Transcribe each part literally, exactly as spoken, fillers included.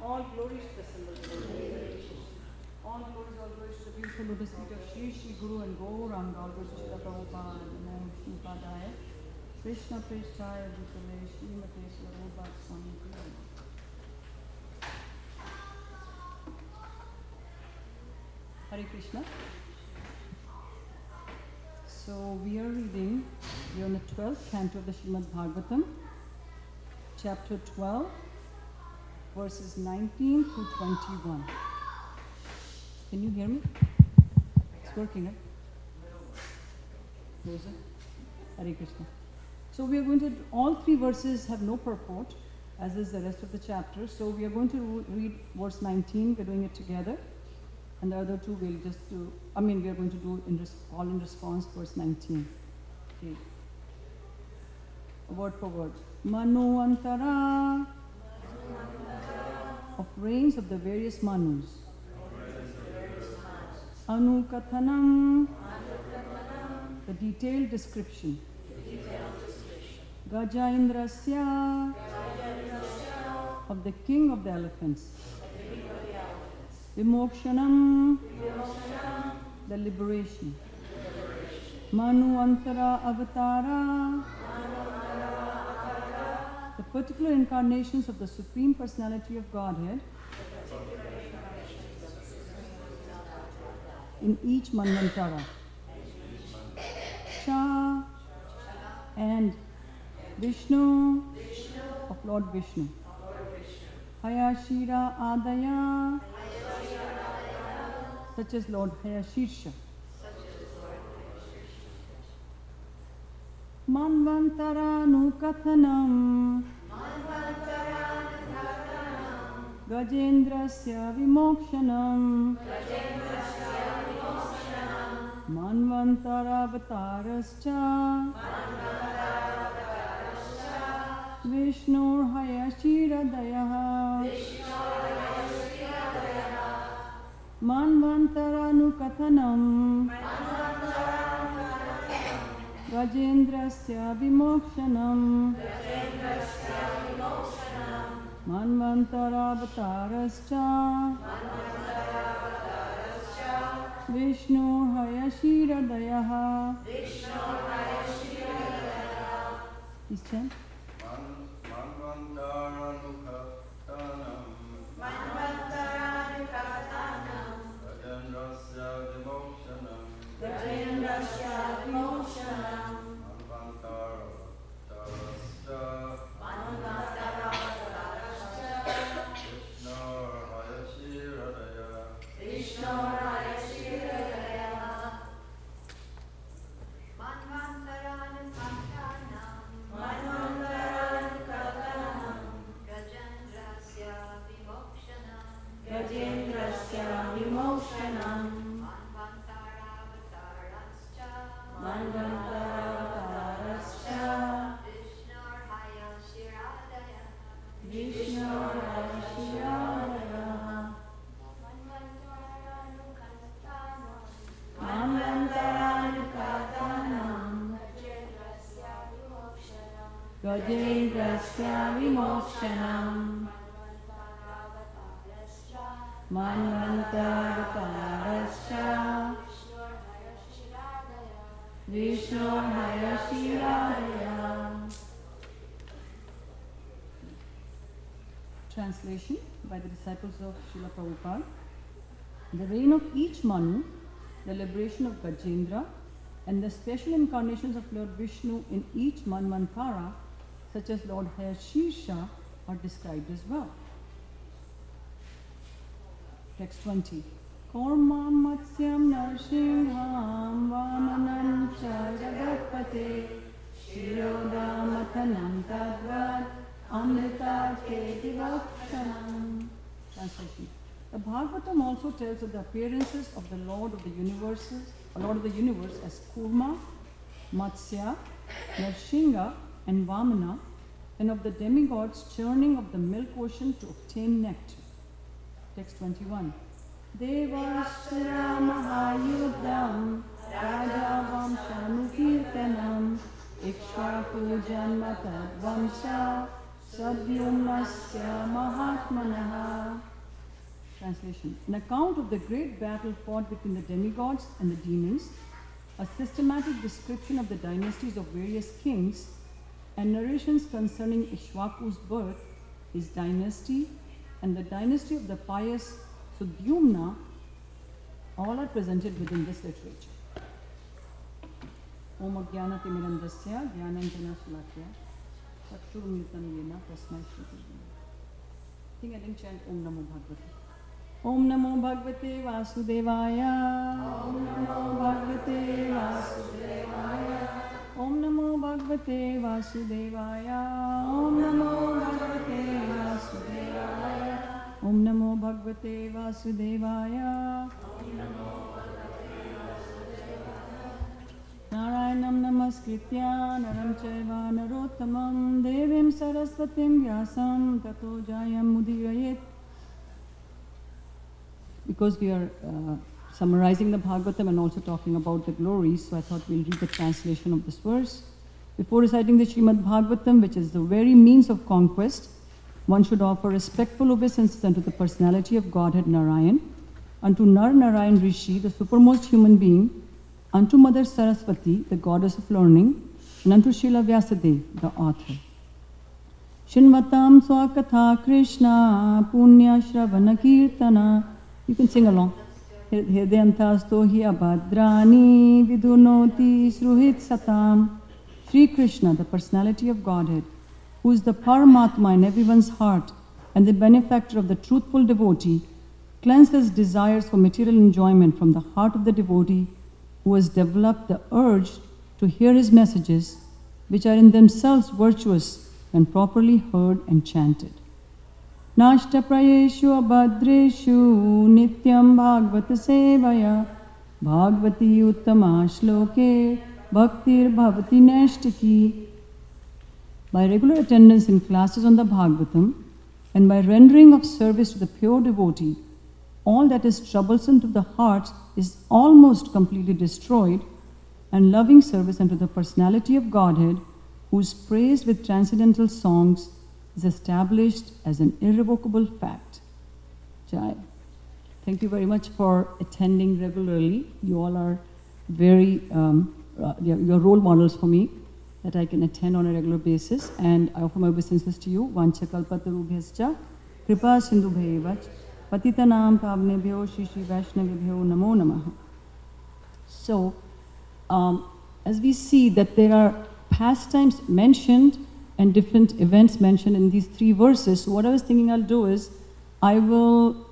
All glories to the symbols of the Lord. All glories, all glories to the beautiful lotus feet of Shri Shri Guru and Gauranga, all glories to Srila Prabhupada, Namo Vishnupadaya, Krishna Prishthaya Bhutale, Srimate Swarupa Swami Prabhu. Hare Krishna. So we are reading, we are on the twelfth canto of the Srimad Bhagavatam, chapter twelve, verses nineteen through twenty-one. Can you hear me? It's working, right? Close it. Hare Krishna. So we are going to, all three verses have no purport, as is the rest of the chapter. So we are going to read verse nineteen, we're doing it together. And the other two we'll just do, I mean, we are going to do in res- all in response, verse nineteen. Okay. Word for word. Manu Antara, of reigns of the various Manus. Anu Kathanam, the detailed description. Gajaindrasya, of the king of the elephants. Vimokshanam, the liberation. Manu Antara Avatara, the particular incarnations of the Supreme Personality of Godhead in each Manvantara. Cha and Vishnu of Lord Vishnu. Hayashira Adaya, such as Lord Hayashirsha. Manvantara Kathanam, Gajendrasya Vimokshanam, Manvantara Avatarascha, Vishnur Hayashira Dayaha, Manvantara Kathanam, Gajendrasya Vimokshanam, Manvantara Avatarascha, Vishnu Hayashira Dayaha. Please chant. Gajendrasya Vimokshanam, Manvantaratarascha, Vishnu Hayashiradaya. Translation by the disciples of Srila Prabhupada. The reign of each Manu, the liberation of Gajendra, and the special incarnations of Lord Vishnu in each Manvantara, such as Lord Hayashirsha, are described as well. Text twenty. Korma Matsyam Narsingham Vamanam Cha Jagatpate Shirodamathanam Tadvat Amrita Ketivakshanam. Translation. The Bhagavatam also tells of the appearances of the Lord of the universes, Lord of the universe as Kurma, Matsya, Narsingha, and Vamana, and of the demigods churning of the milk ocean to obtain nectar. Text twenty-one. Devasura Mahayudam Rajavam Shanukirtanam Ikshvaku Janmatad Vamsa Sadyumnasya Mahatmanaha. Translation. An account of the great battle fought between the demigods and the demons, a systematic description of the dynasties of various kings, and narrations concerning Ishwaku's birth, his dynasty, and the dynasty of the pious Sudyumna, all are presented within this literature. Om Ajnana Timirandasya Jnananjana Shalakya Chakshurumritam Yena Tasmai Shri. I think I didn't chant Om Namo Bhagavate. Om Namo Bhagavate Vasudevaya. Om Namo Bhagavate Vasudevaya. Om Namo Bhagavate Vasudevaya. Om Namo Bhagavate Vasudevaya. Om Namo Bhagavate Vasudevaya. Narayanam Namaskritya Naram Chaiva Narottamam Devim Saraswatim Vyasam Tato Jayam Mudirayet. Because we are uh, summarizing the Bhagavatam and also talking about the glories, so I thought we'll read the translation of this verse. Before reciting the Srimad Bhagavatam, which is the very means of conquest, one should offer respectful obeisances unto the personality of Godhead Narayan, unto Nar Narayan Rishi, the supermost human being, unto Mother Saraswati, the goddess of learning, and unto Srila Vyasadeva, the author. Shinvatam Swakatha Krishna Punya Shravana Kirtana. You can sing along. Hridyantasto hi abhadrani vidunoti sruhit satam. Sri Krishna, the personality of Godhead, who is the Paramatma in everyone's heart and the benefactor of the truthful devotee, cleanses desires for material enjoyment from the heart of the devotee who has developed the urge to hear his messages, which are in themselves virtuous when properly heard and chanted. Nashta prayeshu abhadreshu nityam bhagavata sevaya bhagavati uttama shloke bhaktir bhavati nashtaki. By regular attendance in classes on the Bhagavatam and by rendering of service to the pure devotee, all that is troublesome to the heart is almost completely destroyed, and loving service unto the personality of Godhead, who is praised with transcendental songs, is established as an irrevocable fact. Jai. Thank you very much for attending regularly. You all are very, um, uh, you're role models for me that I can attend on a regular basis, and I offer my obeisances to you. Vancha kalpatarubhyascha kripa sindhubhyevach patitanam pavnebhyo shri shri vaishnavibhyo namo namaha. So, um, as we see that there are pastimes mentioned and different events mentioned in these three verses, so what I was thinking I'll do is, I will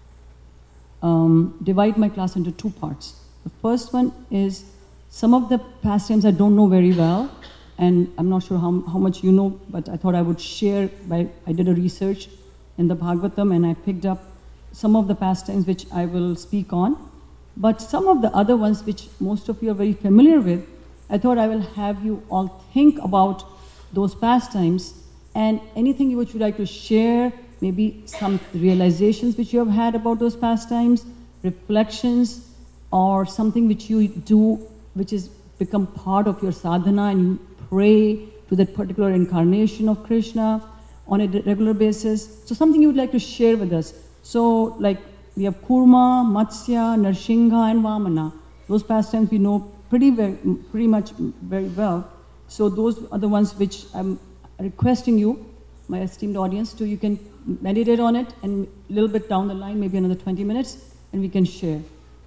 um, divide my class into two parts. The first one is some of the pastimes I don't know very well, and I'm not sure how, how much you know, but I thought I would share. By, I did a research in the Bhagavatam and I picked up some of the pastimes which I will speak on. But some of the other ones which most of you are very familiar with, I thought I will have you all think about those pastimes and anything which you would like to share, maybe some realizations which you have had about those pastimes, reflections, or something which you do which has become part of your sadhana and you pray to that particular incarnation of Krishna on a regular basis. So something you would like to share with us. So like we have Kurma, Matsya, Narsingha and Vamana. Those pastimes we know pretty, very, pretty much very well. So those are the ones which I'm requesting you, my esteemed audience, to you can meditate on it, and a little bit down the line, maybe another twenty minutes, and we can share.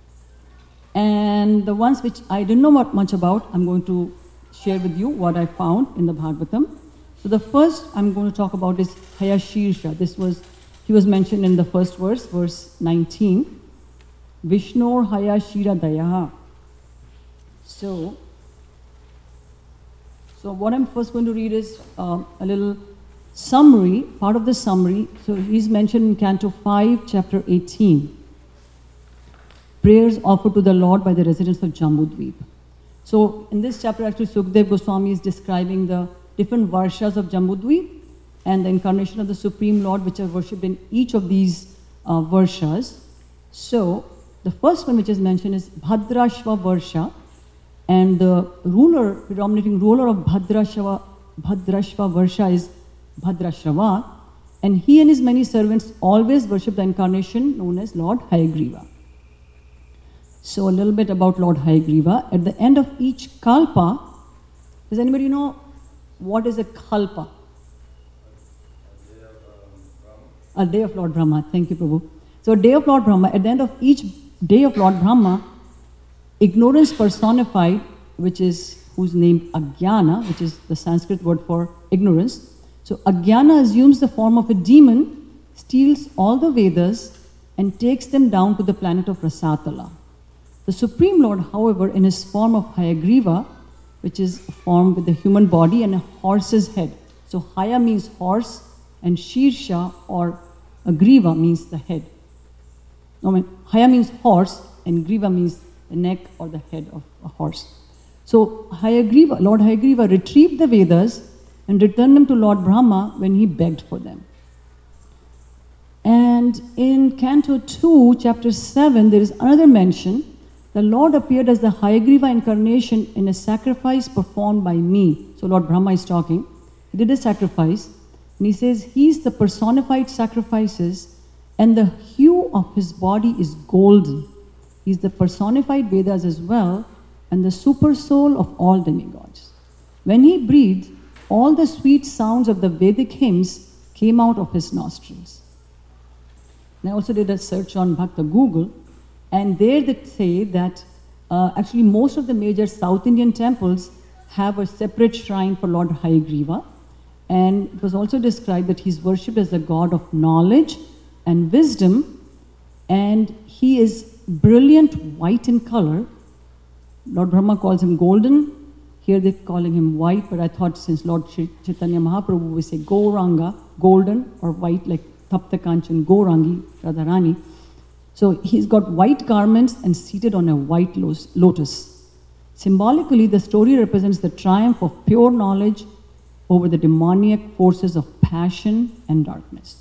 And the ones which I didn't know much about, I'm going to share with you what I found in the Bhagavatam. So the first I'm going to talk about is Hayashirsha. This was, he was mentioned in the first verse, verse nineteen. Vishnor Hayashira Dayaha. So, So what I'm first going to read is uh, a little summary, part of the summary. So he's mentioned in Canto five, Chapter eighteen. Prayers offered to the Lord by the residents of Jambudvip. So in this chapter, actually, Sukdev Goswami is describing the different varshas of Jambudvip and the incarnation of the Supreme Lord, which are worshipped in each of these uh, varshas. So the first one which is mentioned is Bhadrashva Varsha. And the ruler, predominating ruler of Bhadrashva, Bhadrashva Varsha is Bhadrashrava, and he and his many servants always worship the incarnation known as Lord Hayagriva. So a little bit about Lord Hayagriva. At the end of each kalpa, does anybody know what is a kalpa? A day of Lord Brahma. Thank you, Prabhu. So a day of Lord Brahma, at the end of each day of Lord Brahma, ignorance personified, which is whose name Ajnana, which is the Sanskrit word for ignorance. So Ajnana assumes the form of a demon, steals all the Vedas, and takes them down to the planet of Rasatala. The Supreme Lord, however, in his form of Hayagriva, which is a form with a human body and a horse's head. So Haya means horse, and Shirsha or Griva means the head. I mean, Haya means horse, and Griva means the neck or the head of a horse. So Hayagriva, Lord Hayagriva retrieved the Vedas and returned them to Lord Brahma when he begged for them. And in Canto two, Chapter seven, there is another mention. The Lord appeared as the Hayagriva incarnation in a sacrifice performed by me. So Lord Brahma is talking. He did a sacrifice, and he says, he is the personified sacrifices, and the hue of his body is golden. He is the personified Vedas as well, and the super soul of all demigods. When he breathed, all the sweet sounds of the Vedic hymns came out of his nostrils. And I also did a search on Bhakta Google, and there they say that uh, actually most of the major South Indian temples have a separate shrine for Lord Hayagriva, and it was also described that he's worshipped as the god of knowledge and wisdom, and he is brilliant white in color. Lord Brahma calls him golden. Here they're calling him white, but I thought since Lord Chaitanya Mahaprabhu would say Gauranga, golden or white, like Tapta Kanchan, Gaurangi, Radharani. So he's got white garments and seated on a white lotus. Symbolically, the story represents the triumph of pure knowledge over the demoniac forces of passion and darkness.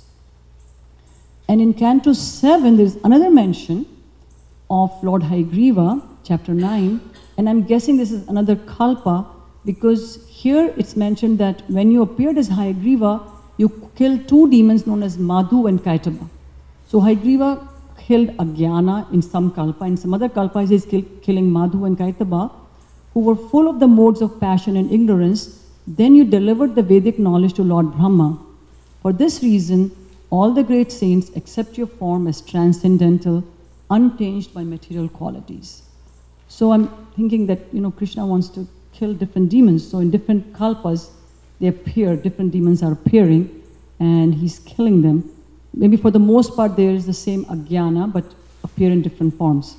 And in Canto seven, there's another mention of Lord Hayagriva, Chapter nine, and I'm guessing this is another kalpa, because here it's mentioned that when you appeared as Hayagriva, you killed two demons known as Madhu and Kaitaba. So Hayagriva killed Ajnana in some kalpa, in some other kalpa he is kill, killing Madhu and Kaitaba, who were full of the modes of passion and ignorance. Then you delivered the Vedic knowledge to Lord Brahma. For this reason, all the great saints accept your form as transcendental, unchanged by material qualities. So I'm thinking that, you know, Krishna wants to kill different demons. So in different kalpas, they appear, different demons are appearing, and he's killing them. Maybe for the most part, there is the same Ajnana, but appear in different forms.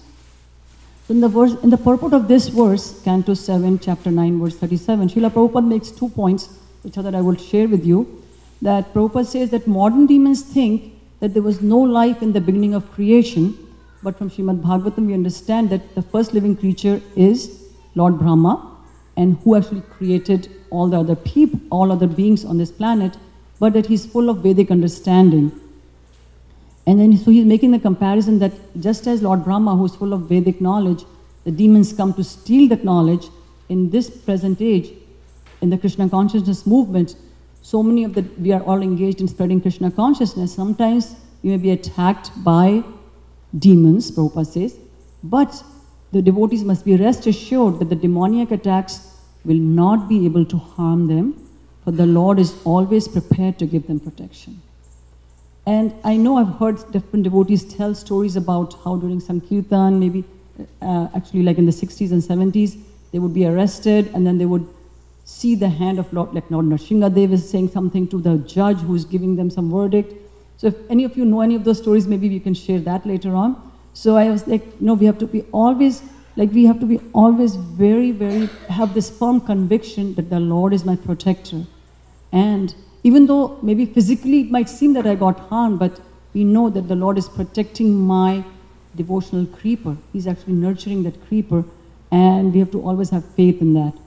So in the verse, in the purport of this verse, Canto seven, Chapter nine, verse thirty-seven, Srila Prabhupada makes two points, which I thought I will share with you. That Prabhupada says that modern demons think that there was no life in the beginning of creation, but from Srimad Bhagavatam we understand that the first living creature is Lord Brahma, and who actually created all the other people, all other beings on this planet, but that he's full of Vedic understanding. And then so he's making the comparison that just as Lord Brahma, who is full of Vedic knowledge, the demons come to steal that knowledge, in this present age, in the Krishna consciousness movement, so many of the, we are all engaged in spreading Krishna consciousness. Sometimes we may be attacked by demons, Prabhupada says, but the devotees must be rest assured that the demoniac attacks will not be able to harm them, for the Lord is always prepared to give them protection. And I know I've heard different devotees tell stories about how during Sankirtan, maybe uh, actually like in the sixties and seventies, they would be arrested, and then they would see the hand of Lord, like Lord Nrsimhadev is saying something to the judge who is giving them some verdict. So if any of you know any of those stories, maybe we can share that later on. So I was like, no, we have to be always, like we have to be always very, very, have this firm conviction that the Lord is my protector. And even though maybe physically it might seem that I got harmed, but we know that the Lord is protecting my devotional creeper. He's actually nurturing that creeper, and we have to always have faith in that.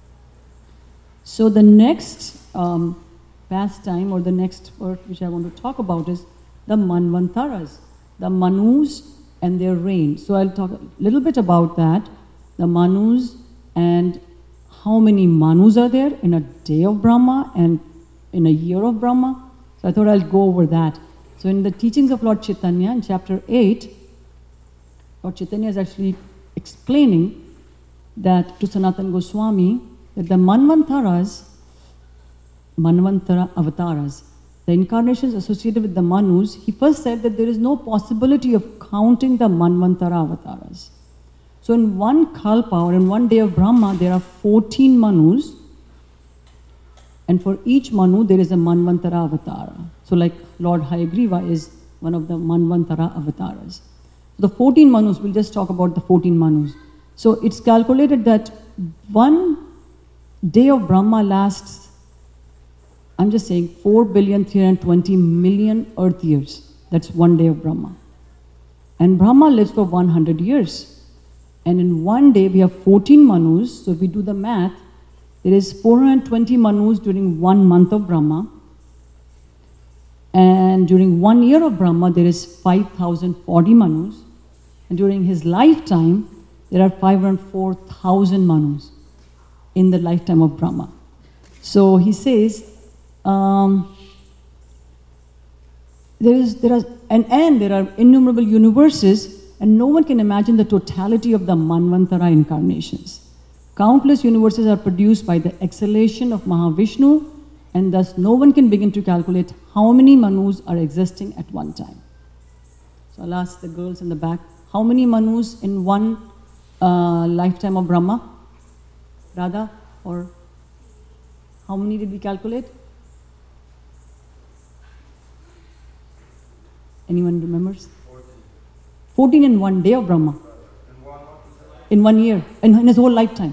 So the next um, pastime, or the next part which I want to talk about, is the Manvantaras, the Manus and their reign. So I'll talk a little bit about that, the Manus, and how many Manus are there in a day of Brahma, and in a year of Brahma. So I thought I'll go over that. So in the teachings of Lord Chaitanya, in chapter eight, Lord Chaitanya is actually explaining that to Sanatana Goswami, that the Manvantaras, Manvantara avatars, the incarnations associated with the Manus, he first said that there is no possibility of counting the Manvantara avatars. So in one kalpa, or in one day of Brahma, there are fourteen Manus, and for each Manu there is a Manvantara avatara. So like Lord Hayagriva is one of the Manvantara avatars. So the fourteen Manus, we'll just talk about the fourteen Manus. So it's calculated that one day of Brahma lasts, I'm just saying, four billion three hundred twenty million earth years. That's one day of Brahma. And Brahma lives for one hundred years. And in one day we have fourteen Manus. So if we do the math, there is four hundred twenty Manus during one month of Brahma. And during one year of Brahma, there is five thousand forty Manus. And during his lifetime, there are five hundred four thousand Manus in the lifetime of Brahma. So he says, um, there is, there are, and, and there are innumerable universes, and no one can imagine the totality of the Manvantara incarnations. Countless universes are produced by the exhalation of Mahavishnu, and thus no one can begin to calculate how many Manus are existing at one time. So I'll ask the girls in the back, how many Manus in one uh, lifetime of Brahma? Radha? Or how many did we calculate? Anyone remembers? fourteen in one day of Brahma. In one year, in, in his whole lifetime.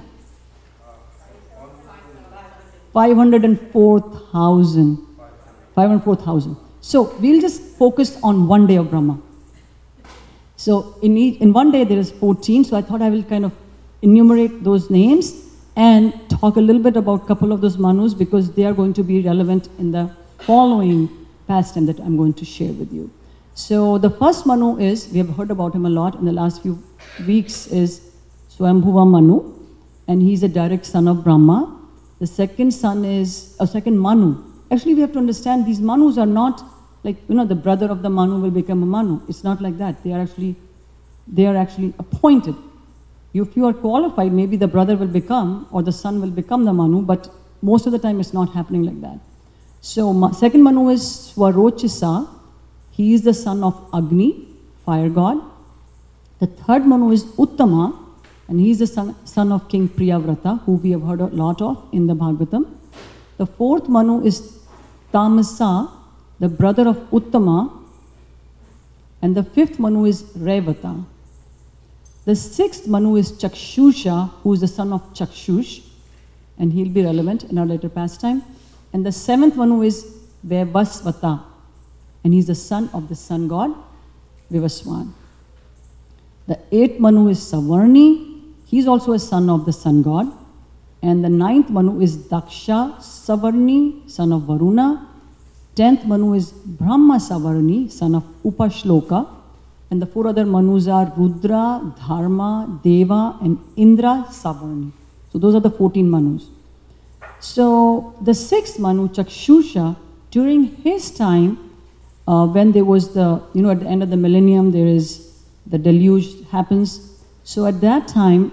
five hundred four thousand. five hundred four thousand. So we'll just focus on one day of Brahma. So in, each, in one day there is fourteen, so I thought I will kind of enumerate those names and talk a little bit about a couple of those Manus, because they are going to be relevant in the following pastime that I'm going to share with you. So the first Manu is, we have heard about him a lot in the last few weeks, is Swayambhuva Manu, and he's a direct son of Brahma. The second son is, a second Manu. Actually, we have to understand these Manus are not like, you know, the brother of the Manu will become a Manu. It's not like that. They are actually, they are actually appointed. If you are qualified, maybe the brother will become, or the son will become the Manu, but most of the time it's not happening like that. So second Manu is Swarochisa. He is the son of Agni, fire god. The third Manu is Uttama, and he is the son, son of King Priyavrata, who we have heard a lot of in the Bhagavatam. The fourth Manu is Tamasa, the brother of Uttama. And the fifth Manu is Revata. The sixth Manu is Chakshusha, who is the son of Chakshush, and he'll be relevant in our later pastime. And the seventh Manu is Vaivasvata, and he's the son of the sun god, Vivaswan. The eighth Manu is Savarni. He's also a son of the sun god. And the ninth Manu is Daksha Savarni, son of Varuna. Tenth Manu is Brahma Savarni, son of Upashloka. And the four other Manus are Rudra, Dharma, Deva, and Indra Savarni. So those are the fourteen Manus. So the sixth Manu, Chakshusha, during his time, uh, when there was the, you know, at the end of the millennium, there is the deluge happens. So at that time,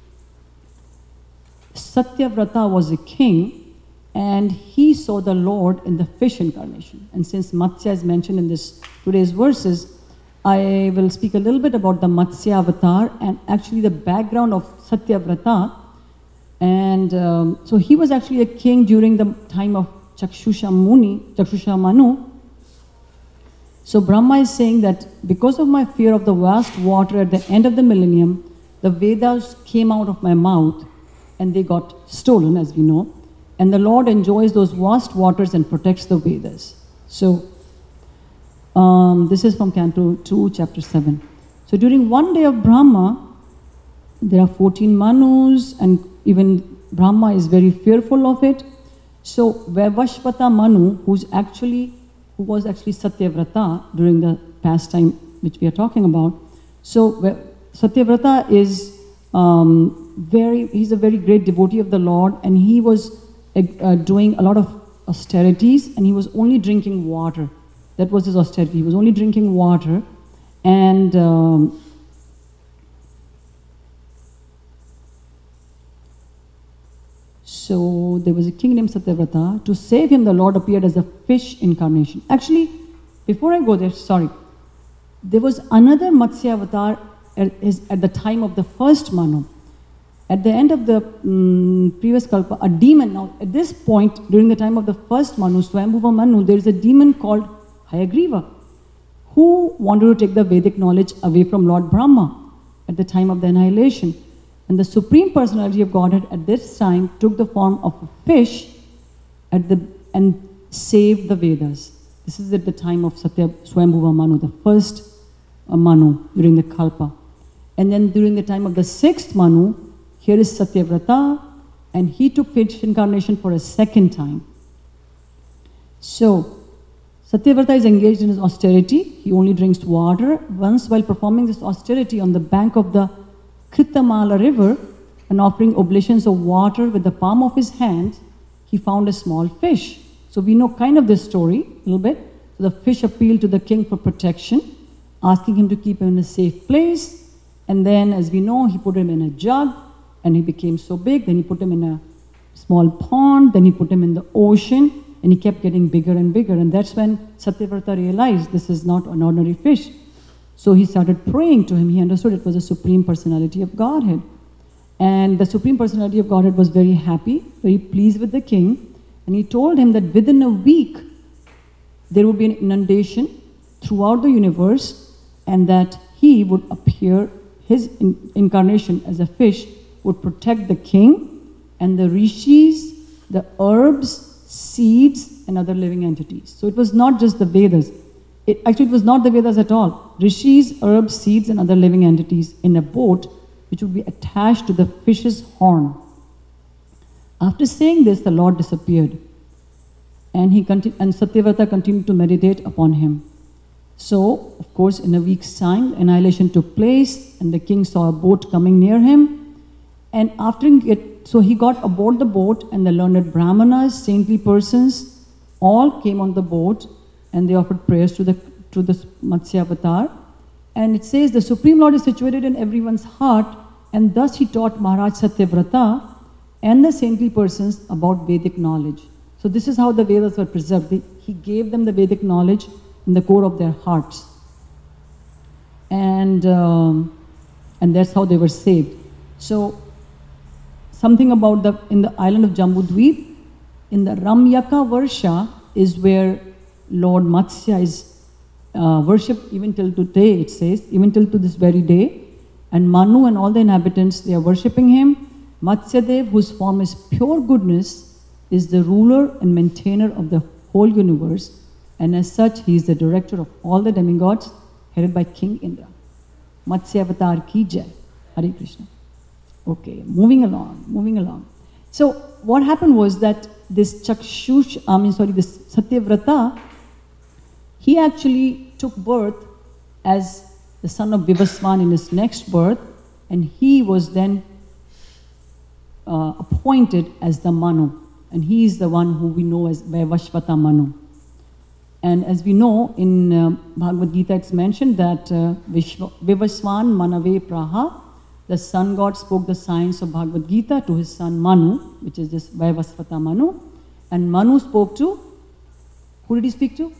Satyavrata was a king, and he saw the Lord in the fish incarnation. And since Matsya is mentioned in this today's verses, I will speak a little bit about the Matsya avatar and actually the background of Satyavrata. And um, so he was actually a king during the time of Chakshusha Muni, Chakshusha Manu. So Brahma is saying that because of my fear of the vast water at the end of the millennium, the Vedas came out of my mouth and they got stolen, as we know. And the Lord enjoys those vast waters and protects the Vedas. So um, this is from Canto two, Chapter seven. So during one day of Brahma, there are fourteen Manus, and even Brahma is very fearful of it. So Vaivasvata Manu, who's actually, who was actually Satyavrata during the pastime which we are talking about. So Satyavrata is um, very, he's a very great devotee of the Lord, and he was uh, doing a lot of austerities, and he was only drinking water. That was his austerity. He was only drinking water, and um, so there was a king named Satyavrata. To save him, the Lord appeared as a fish incarnation. Actually, before I go there, sorry, there was another Matsya avatar at, at the time of the first Manu. At the end of the um, previous Kalpa, a demon, now at this point, during the time of the first Manu, Swayambhuva Manu, there is a demon called Hayagriva, who wanted to take the Vedic knowledge away from Lord Brahma at the time of the annihilation. And the Supreme Personality of Godhead at this time took the form of a fish at the, and saved the Vedas. This is at the time of Satya Swayambhuva Manu, the first uh, Manu during the Kalpa. And then during the time of the sixth Manu, here is Satyavrata, and he took fish incarnation for a second time. So, Satyavrata is engaged in his austerity. He only drinks water. Once, while performing this austerity on the bank of the Kritamala river and offering oblations of water with the palm of his hand, he found a small fish. So we know kind of this story a little bit. So the fish appealed to the king for protection, asking him to keep him in a safe place. And then, as we know, he put him in a jug, and he became so big. Then he put him in a small pond. Then he put him in the ocean, and he kept getting bigger and bigger. And that's when Satyavrata realized this is not an ordinary fish. So he started praying to him. He understood it was a Supreme Personality of Godhead. And the Supreme Personality of Godhead was very happy, very pleased with the king. And he told him that within a week, there would be an inundation throughout the universe, and that he would appear, his in incarnation as a fish would protect the king and the rishis, the herbs, seeds, and other living entities. So it was not just the Vedas. It, actually, it was not the Vedas at all. Rishis, herbs, seeds, and other living entities in a boat which would be attached to the fish's horn. After saying this, the Lord disappeared, and he continued, and Satyavrata continued to meditate upon him. So, of course, in a week's time, annihilation took place, and the king saw a boat coming near him. And after it, so he got aboard the boat, and the learned brahmanas, saintly persons, all came on the boat, and they offered prayers to the to the Matsya avatar. And it says the Supreme Lord is situated in everyone's heart, and thus he taught Maharaj Satyavrata and the saintly persons about Vedic knowledge. So this is how the Vedas were preserved. They, he gave them the Vedic knowledge in the core of their hearts. And, um, and that's how they were saved. So something about the, in the island of Jambudweep, in the Ramyaka Varsha is where Lord Matsya is uh, worshipped even till today, it says, even till to this very day. And Manu and all the inhabitants, they are worshipping him. Matsyadev, whose form is pure goodness, is the ruler and maintainer of the whole universe. And as such, he is the director of all the demigods, headed by King Indra. Matsya Avatar ki jai. Hare Krishna. Okay, moving along, moving along. So what happened was that this Chakshush, I mean, sorry, this Satyavrata, he actually took birth as the son of Vivaswan in his next birth, and he was then uh, appointed as the Manu. And he is the one who we know as Vaivashvata Manu. And as we know, in uh, Bhagavad Gita, it's mentioned that uh, Vivaswan Manave Praha, the sun god spoke the science of Bhagavad Gita to his son Manu, which is this Vaivasvata Manu. And Manu spoke to, who did he speak to?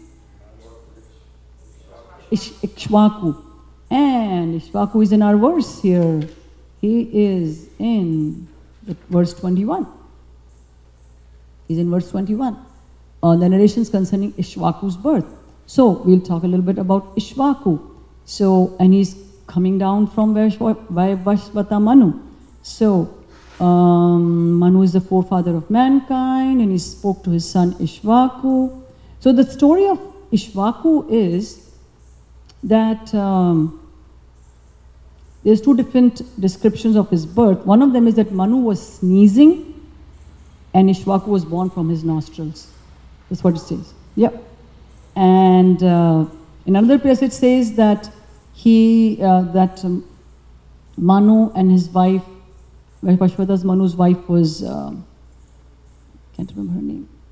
Ish Ikshvaku. And Ikshvaku is in our verse here. He is in the verse twenty-one. He's in verse twenty-one. Uh, the narrations concerning Ishvaku's birth. So we'll talk a little bit about Ishvaku. So, and he's coming down from Vaivashvata Manu. So, um, Manu is the forefather of mankind, and he spoke to his son Ishvaku. So the story of Ishvaku is that um, there's two different descriptions of his birth. One of them is that Manu was sneezing, and Ishvaku was born from his nostrils. That's what it says. Yep. And uh, in another place it says that he, uh, that um, Manu and his wife, Vaishvata's Manu's wife was, uh, can't remember her name.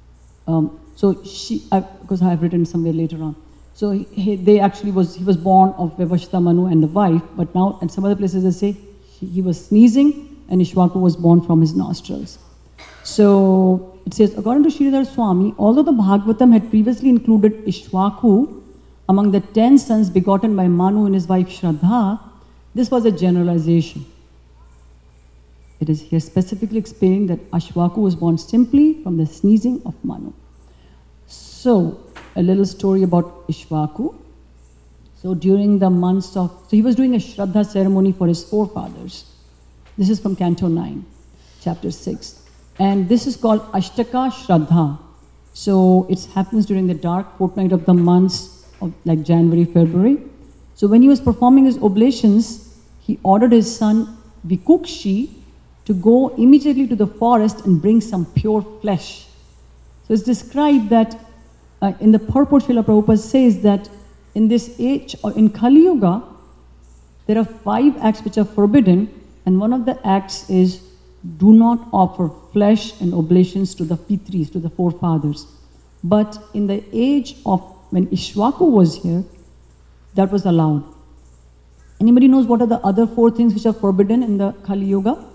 Um, so she, I, because I have written somewhere later on. So he, he, they actually was, he was born of Vivashta Manu and the wife, but now at some other places they say he, he was sneezing and Ishwaku was born from his nostrils. So it says, according to Sridhar Swami, although the Bhagavatam had previously included Ishwaku among the ten sons begotten by Manu and his wife Shraddha, this was a generalization. It is here specifically explaining that Ashwaku was born simply from the sneezing of Manu. So, a little story about Ishwaku. So, during the months of, so he was doing a Shraddha ceremony for his forefathers. This is from Canto nine, chapter six. And this is called Ashtaka Shraddha. So, it happens during the dark fortnight of the months of like January, February. So, when he was performing his oblations, he ordered his son Vikukshi to go immediately to the forest and bring some pure flesh. So it's described that uh, in the purport, Srila Prabhupada says that in this age, or in Kali Yuga, there are five acts which are forbidden, and one of the acts is do not offer flesh and oblations to the Pitris, to the forefathers. But in the age of when Ishwaku was here, that was allowed. Anybody knows what are the other four things which are forbidden in the Kali Yuga?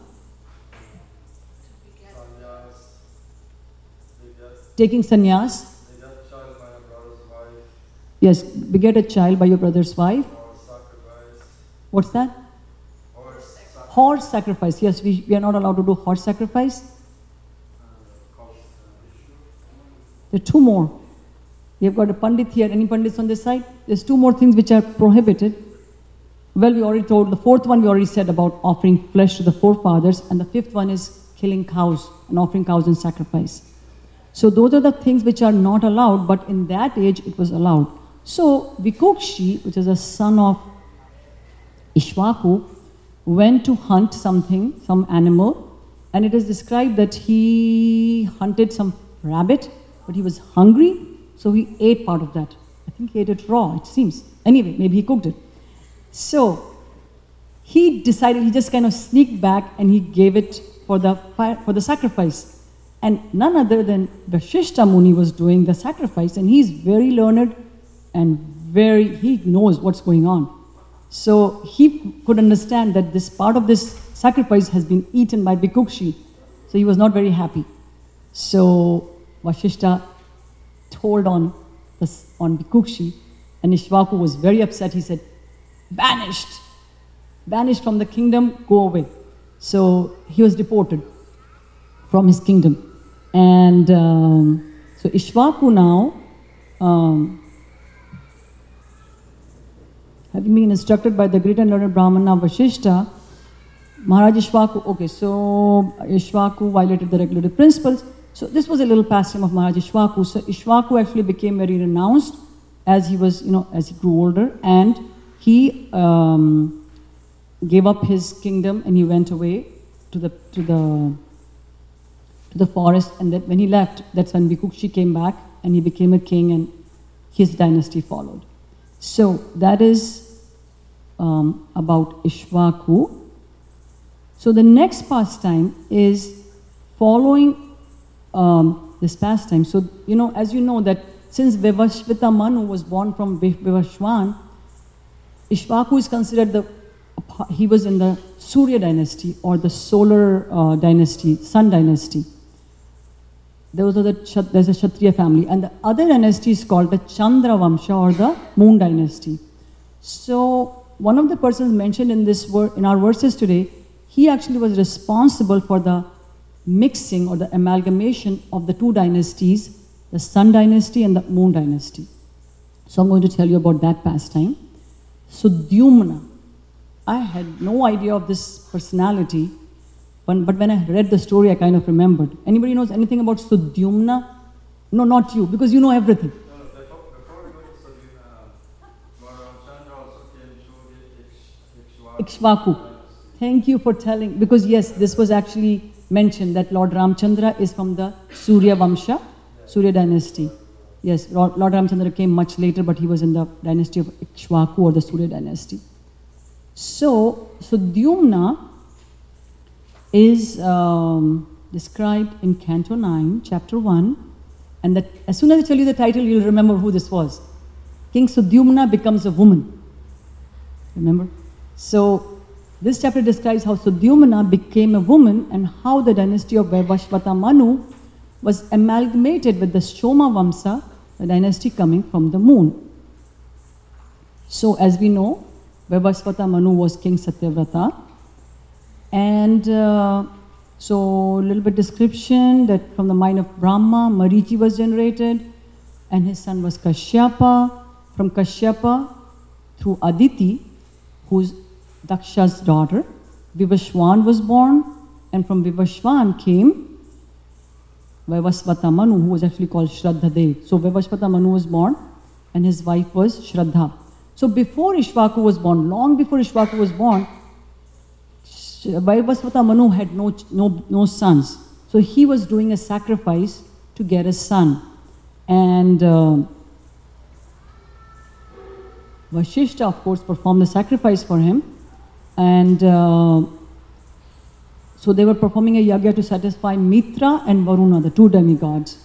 Taking sannyas. Yes, beget a child by your brother's wife. What's that? Horse sacrifice. Horse sacrifice. Yes, we, we are not allowed to do horse sacrifice. There are two more. You've got a Pandit here. Any Pandits on this side? There's two more things which are prohibited. Well, we already told. The fourth one we already said about offering flesh to the forefathers. And the fifth one is killing cows and offering cows in sacrifice. So those are the things which are not allowed, but in that age it was allowed. So Vikukshi, which is a son of Ishwaku, went to hunt something, some animal, and it is described that he hunted some rabbit, but he was hungry, so he ate part of that. I think he ate it raw, it seems. Anyway, maybe he cooked it. So he decided, he just kind of sneaked back and he gave it for the fire, for the sacrifice. And none other than Vashishta Muni was doing the sacrifice, and he's very learned and very, he knows what's going on. So he could understand that this part of this sacrifice has been eaten by Vikukshi. So he was not very happy. So Vashishta told on, this, on Vikukshi, and Ishwaku was very upset. He said, banished, banished from the kingdom, go away. So he was deported from his kingdom. And um, so Ishwaku now, um, having been instructed by the great and learned Brahmana Vashishta, Maharaj Ishwaku, okay, so Ishwaku violated the regulative principles. So this was a little pastime of Maharaj Ishwaku. So Ishwaku actually became very renounced as he was, you know, as he grew older, and he um, gave up his kingdom and he went away to the to the to the forest, and that when he left, that's when Vikukshi came back and he became a king and his dynasty followed. So that is um, about Ishwaku. So the next pastime is following um, this pastime. So, you know, as you know that since Vivashvita Manu was born from Vivashwan, Ishwaku is considered the, he was in the Surya dynasty or the solar uh, dynasty, sun dynasty. Those are the, there's a Kshatriya family. And the other dynasty is called the Chandra Vamsha or the moon dynasty. So one of the persons mentioned in this in our verses today, he actually was responsible for the mixing or the amalgamation of the two dynasties, the sun dynasty and the moon dynasty. So I'm going to tell you about that pastime. So Dyumna, I had no idea of this personality, but, but when I read the story, I kind of remembered. Anybody knows anything about Sudyumna? No, not you, because you know everything. No, no, before, before we go to Sudyumna, Lord Ramchandra also came through the Ikshvaku. Ikshvaku. Thank you for telling, because yes, this was actually mentioned that Lord Ramchandra is from the Surya Vamsha, Surya dynasty. Yes, Lord, Lord Ramchandra came much later, but he was in the dynasty of Ikshvaku or the Surya dynasty. So, so Dyumna is um, described in Canto nine, Chapter one, And that as soon as I tell you the title, you'll remember who this was. King Sudyumna becomes a woman. Remember? So this chapter describes how Sudyumna became a woman and how the dynasty of Vaivashvata Manu was amalgamated with the Shoma Vamsa, the dynasty coming from the moon. So as we know, Vaivashvata Manu was King Satyavrata. And uh, so a little bit description that from the mind of Brahma, Marichi was generated and his son was Kashyapa. From Kashyapa through Aditi, who's Daksha's daughter, Vivashwan was born, and from Vivashwan came Vaivasvata Manu, who was actually called Shraddhadev. So Vaivasvata Manu was born and his wife was Shraddha. So before Ishvaku was born, long before Ishvaku was born, Vaivasvata Manu had no, no, no sons. So he was doing a sacrifice to get a son. And uh, Vashishta, of course, performed the sacrifice for him. And uh, so they were performing a yagya to satisfy Mitra and Varuna, the two demigods.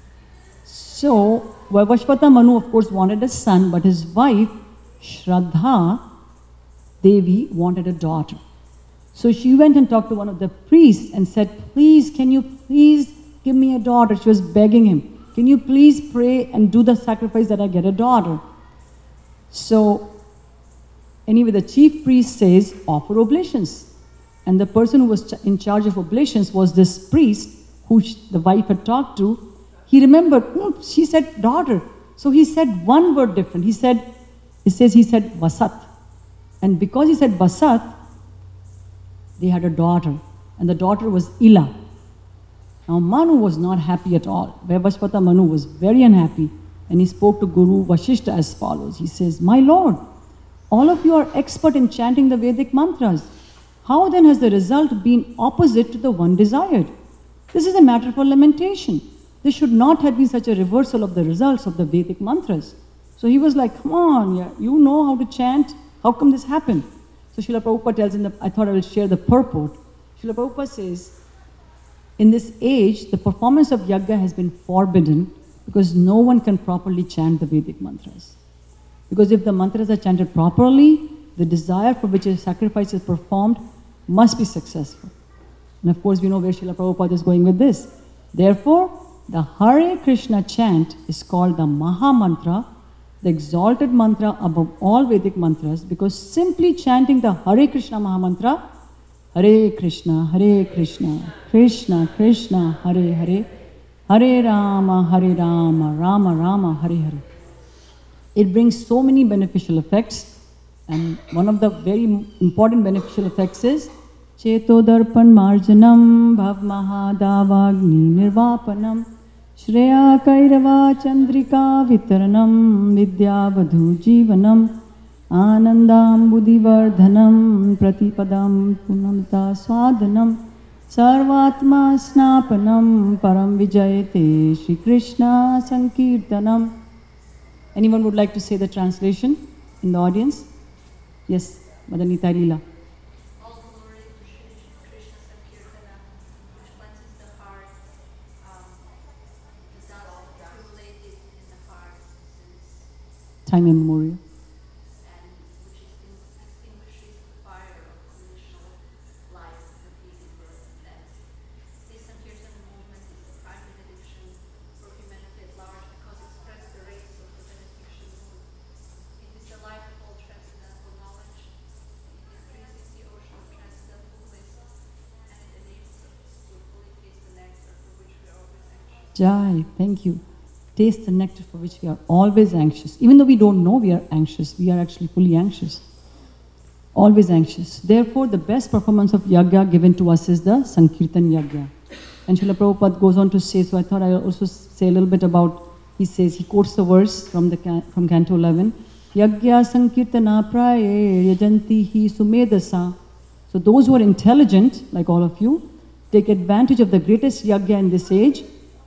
So Vaivasvata Manu, of course, wanted a son, but his wife, Shraddha Devi, wanted a daughter. So she went and talked to one of the priests and said, please, can you please give me a daughter? She was begging him, can you please pray and do the sacrifice that I get a daughter? So anyway, the chief priest says, offer oblations. And the person who was in charge of oblations was this priest who the wife had talked to. He remembered, oh, she said daughter. So he said one word different. He said, it says he said Vasat. And because he said Vasat, they had a daughter. And the daughter was Ila. Now Manu was not happy at all. Vaivasvata Manu was very unhappy. And he spoke to Guru Vashishta as follows. He says, my lord, all of you are expert in chanting the Vedic mantras. How then has the result been opposite to the one desired? This is a matter for lamentation. There should not have been such a reversal of the results of the Vedic mantras. So he was like, come on, yeah, you know how to chant. How come this happened? So Srila Prabhupada tells in the, I thought I will share the purport. Srila Prabhupada says, in this age, the performance of yagya has been forbidden because no one can properly chant the Vedic mantras. Because if the mantras are chanted properly, the desire for which a sacrifice is performed must be successful. And of course, we know where Srila Prabhupada is going with this. Therefore, the Hare Krishna chant is called the Maha Mantra, the exalted mantra above all Vedic mantras, because simply chanting the Hare Krishna Maha Mantra, Hare Krishna, Hare Krishna, Krishna Krishna, Hare Hare, Hare Rama, Hare Rama, Rama Rama, Hare Hare. It brings so many beneficial effects, and one of the very important beneficial effects is Cheto Darpan Marjanam Bhav Mahadavagni Nirvapanam Shreya Kairava Chandrika Vitaranam Vidyavadhu Jivanam Anandam Buddhivardhanam Pratipadam Punamta Swadanam Sarvatma Snapanam Param Vijayate Shri Krishna Sankirtanam. Anyone would like to say the translation in the audience? Yes, Madanita Leela. All glory to Shri Krishna Sankirtana, which cleanses the heart, um, the dust accumulated in the heart since Time immemorial. and which extinguishes the fire of conditional life, repeated birth and death. This Sankirtana movement is the prime benediction for humanity at large because it spreads the rays of the benefiction moon. It is the light of all transcendental knowledge. It increases the ocean of transcendental bliss, and it enables us to fully taste the nectar for which we are always anxious. Jai, thank you. Taste the nectar for which we are always anxious. Even though we don't know we are anxious, we are actually fully anxious. Always anxious. Therefore, the best performance of yagya given to us is the Sankirtan yagya. And Srila Prabhupada goes on to say, so I thought I'll also say a little bit about, he says, he quotes the verse from the from Canto eleven, Yagya Sankirtana praye yajanti hi sumedasa. So those who are intelligent, like all of you, take advantage of the greatest yagya in this age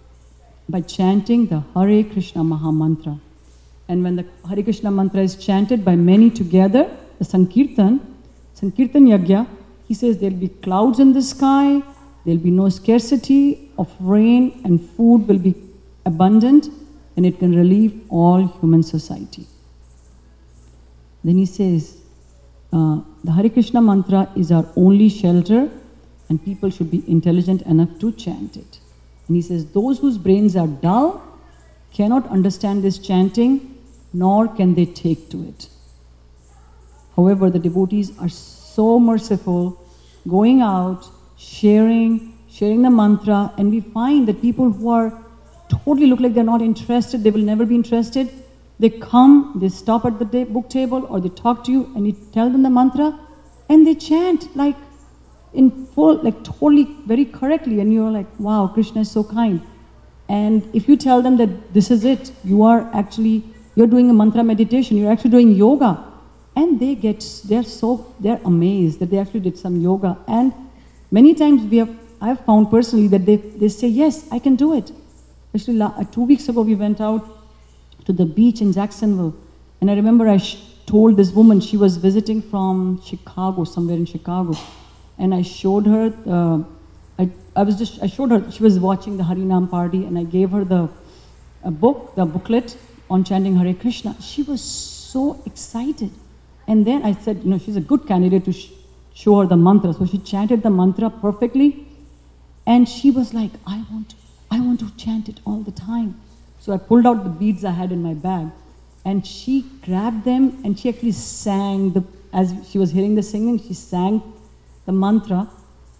by chanting the Hare Krishna Maha Mantra. And when the Hare Krishna Mantra is chanted by many together, the Sankirtan, Sankirtan Yagya, he says there will be clouds in the sky, there will be no scarcity of rain, and food will be abundant, and it can relieve all human society. Then he says, uh, the Hare Krishna mantra is our only shelter, and people should be intelligent enough to chant it. And he says, those whose brains are dull cannot understand this chanting, nor can they take to it. However, the devotees are so merciful, going out, sharing, sharing the mantra, and we find that people who are totally look like they're not interested, they will never be interested, they come, they stop at the book table, or they talk to you, and you tell them the mantra, and they chant like in full, like totally, very correctly, and you're like, wow, Krishna is so kind. And if you tell them that this is it, you are actually, you're doing a mantra meditation, you're actually doing yoga, and they get, they're so, they're amazed that they actually did some yoga. And many times we have, I've found personally that they, they say, yes, I can do it. Actually, la- two weeks ago we went out to the beach in Jacksonville, and I remember I sh- told this woman, she was visiting from Chicago, somewhere in Chicago, and I showed her, uh, I, I was just, I showed her, she was watching the Harinam party, and I gave her the a book, the booklet on chanting Hare Krishna. She was so excited. And then I said, you know, she's a good candidate to sh- show her the mantra. So she chanted the mantra perfectly, and she was like, I want, I want to chant it all the time. So I pulled out the beads I had in my bag, and she grabbed them, and she actually sang, the, as she was hearing the singing, she sang the mantra,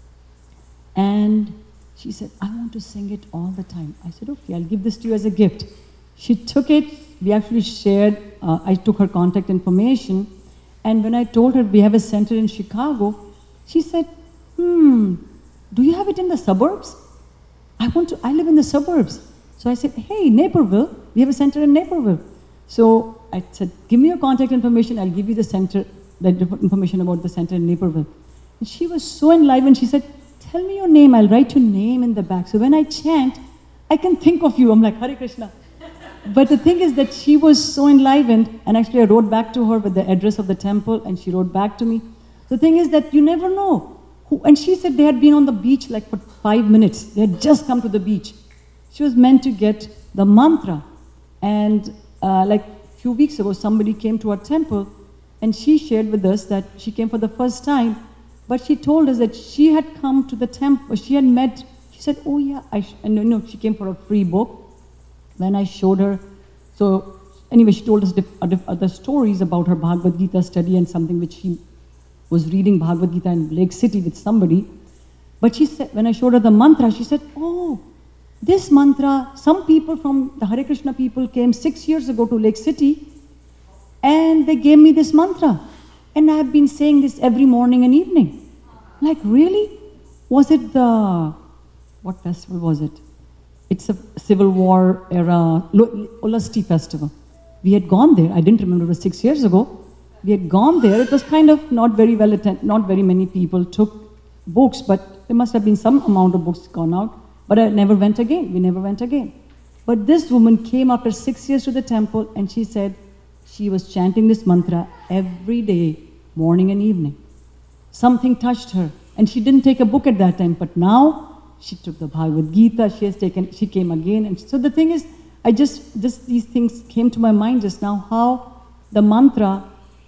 and she said, I want to sing it all the time. I said, okay, I'll give this to you as a gift. She took it, we actually shared, uh, I took her contact information, and when I told her we have a center in Chicago, she said, hmm, do you have it in the suburbs? I want to, I live in the suburbs. So I said, hey, Naperville, we have a center in Naperville. So I said, give me your contact information, I'll give you the center, the information about the center in Naperville. And she was so enlivened, she said, tell me your name, I'll write your name in the back. So when I chant, I can think of you. I'm like, Hare Krishna. But the thing is that she was so enlivened, and actually I wrote back to her with the address of the temple, and she wrote back to me. The thing is that you never know. Who, and she said they had been on the beach like for five minutes. They had just come to the beach. She was meant to get the mantra. And uh, like a few weeks ago, somebody came to our temple, and she shared with us that she came for the first time, but she told us that she had come to the temple, she had met, she said, oh yeah, I sh-, and you know, she came for a free book. Then I showed her, so anyway, she told us diff- other stories about her Bhagavad Gita study and something which she was reading Bhagavad Gita in Lake City with somebody. But she said, when I showed her the mantra, she said, oh, this mantra, some people from the Hare Krishna people came six years ago to Lake City, and they gave me this mantra. And I have been saying this every morning and evening. Like, really? Was it the, what festival was it? It's a Civil War era, Ulasti festival. We had gone there. I didn't remember, it was six years ago. We had gone there. It was kind of not very well attended. Not very many people took books, but there must have been some amount of books gone out. But I never went again. We never went again. But this woman came after six years to the temple, and she said she was chanting this mantra every day, morning and evening. Something touched her, and she didn't take a book at that time, but now she took the Bhagavad Gita, she has taken, she came again. And so the thing is, I just, just these things came to my mind just now, how the mantra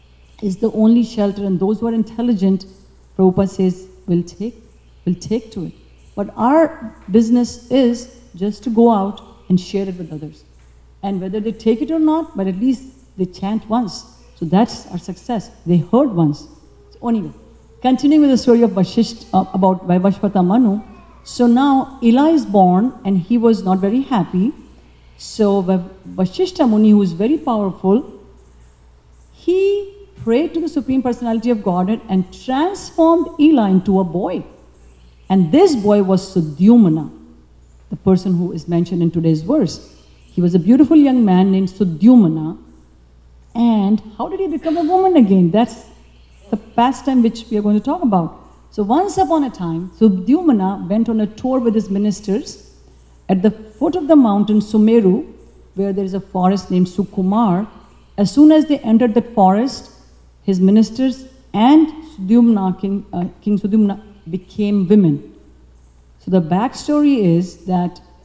is the only shelter, and those who are intelligent, Prabhupada says, will take, will take to it. But our business is just to go out and share it with others. And whether they take it or not, but at least they chant once. So that's our success. They heard once. So anyway, continuing with the story of Vashisht, uh, about Vaivashvata Manu. So now Eli is born, and he was not very happy. So Vashishtha Muni, who is very powerful, he prayed to the Supreme Personality of Godhead and transformed Eli into a boy. And this boy was Sudyumna, the person who is mentioned in today's verse. He was a beautiful young man named Sudyumna. And how did he become a woman again? That's the pastime which we are going to talk about. So once upon a time, Sudyumna went on a tour with his ministers at the foot of the mountain Sumeru, where there is a forest named Sukumar. As soon as they entered that forest, his ministers and Sudyumna, King, uh, King Sudyumna, became women. So the backstory is that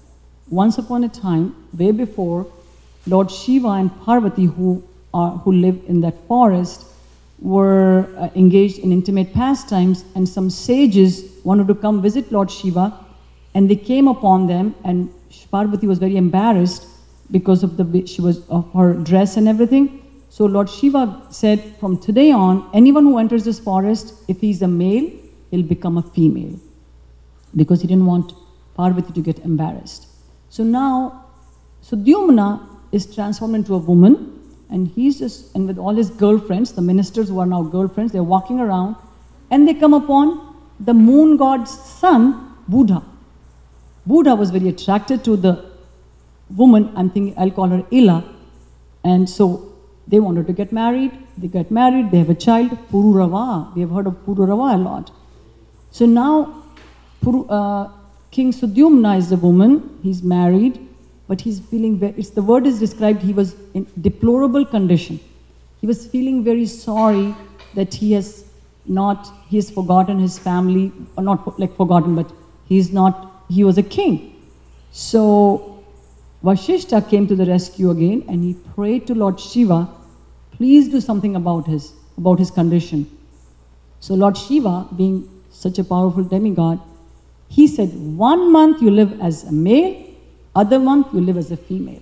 once upon a time, way before, Lord Shiva and Parvati, who are who live in that forest, were uh, engaged in intimate pastimes, and some sages wanted to come visit Lord Shiva, and they came upon them, and Parvati was very embarrassed because of the she was of her dress and everything. So Lord Shiva said, from today on, anyone who enters this forest, if he's a male, he'll become a female, because he didn't want Parvati to get embarrassed. So now, Sudyumna is transformed into a woman, and he's just, and with all his girlfriends, the ministers who are now girlfriends, they're walking around, and they come upon the moon god's son, Buddha. Buddha was very attracted to the woman, I'm thinking, I'll call her Ila, and so they wanted to get married. They get married, they have a child, Pururava. We have heard of Pururava a lot. So now, Puru, uh, King Sudyumna is the woman, he's married, but he's feeling very, it's, the word is described, he was in deplorable condition. He was feeling very sorry that he has not, he has forgotten his family, or not like forgotten, but he's not, he was a king. So Vashishta came to the rescue again, and he prayed to Lord Shiva, please do something about his, about his condition. So Lord Shiva, being such a powerful demigod, he said, one month you live as a male, other month you live as a female.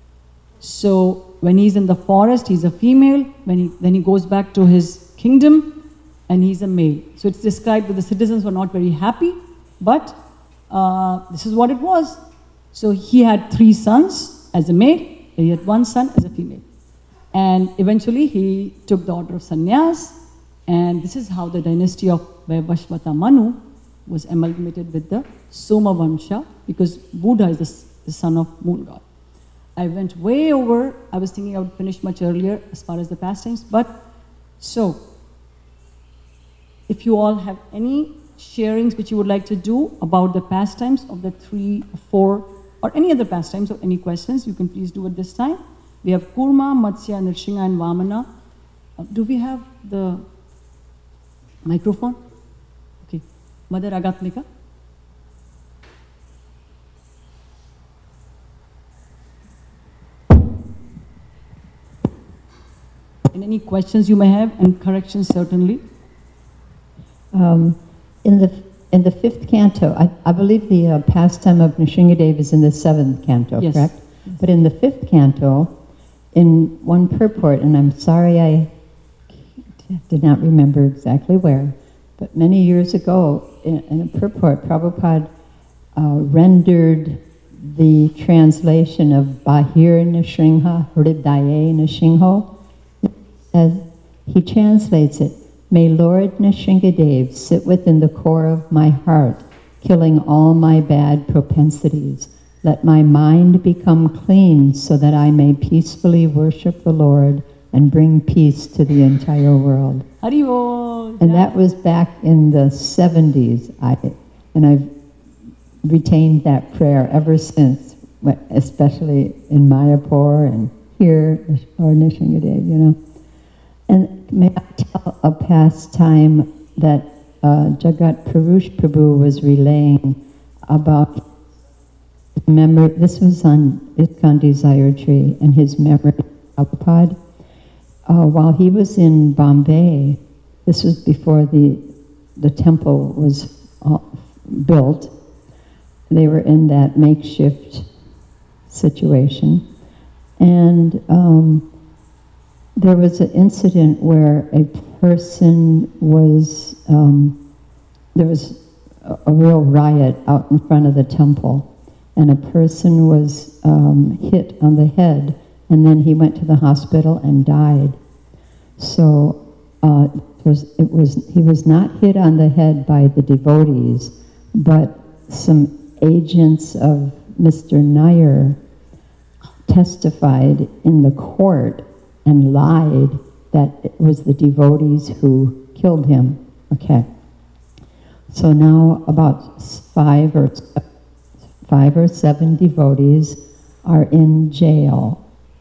So when he's in the forest, he's a female. When he, then he goes back to his kingdom, and he's a male. So it's described that the citizens were not very happy, but uh, this is what it was. So he had three sons as a male, he had one son as a female. And eventually he took the order of sannyas, and this is how the dynasty of Vaivashvata Manu was amalgamated with the Soma Vamsha, because Buddha is the, the son of moon god. I went way over, I was thinking I would finish much earlier as far as the pastimes, but so, if you all have any sharings which you would like to do about the pastimes of the three, four, or any other pastimes or any questions, you can please do at this time. We have Kurma, Matsya, Nrsimha, and Vamana. Uh, do we have the microphone? Okay. Mother Agatmika. And any questions you may have, and corrections certainly. Um, in the in the fifth canto, I, I believe the uh, pastime of Nrsimhadev is in the seventh canto, yes. correct? Yes. But in the fifth canto, in one purport, and I'm sorry I did not remember exactly where, but many years ago, in, in a purport, Prabhupada uh, rendered the translation of Bahir Nrsimha, Hridaye Nrsimho, as he translates it, may Lord Nrsimhadev sit within the core of my heart, killing all my bad propensities. Let my mind become clean so that I may peacefully worship the Lord and bring peace to the entire world. Haribol. And that was back in the seventies, I, and I've retained that prayer ever since, especially in Mayapur and here, Lord Nrsimhadev, you know. And may I tell a pastime that uh, Jagat Purush Prabhu was relaying about memory. This was on ISKCON Desire Tree and his memory of Prabhupada. Uh, while he was in Bombay, this was before the the temple was uh, built. They were in that makeshift situation, and um, there was an incident where a person was, um, there was a, a real riot out in front of the temple, and a person was um, hit on the head, and then he went to the hospital and died. So uh, it was, it was, he was not hit on the head by the devotees, but some agents of Mister Nair testified in the court and lied that it was the devotees who killed him. Okay. So now about five or five or seven devotees are in jail.